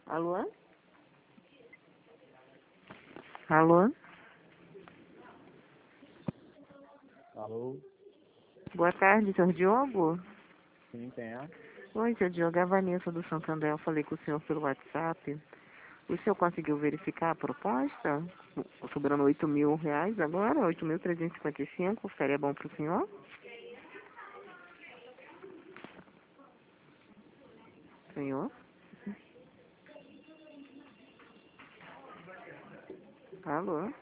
Alô? Alô? Alô? Boa tarde, senhor Diogo. Sim, quem é? Oi, senhor Diogo, é a Vanessa do Santander. Eu falei com o senhor pelo WhatsApp. O senhor conseguiu verificar a proposta? Sobrando R$ 8.000 agora, 8.355. Seria bom para o senhor? Senhor? Alô?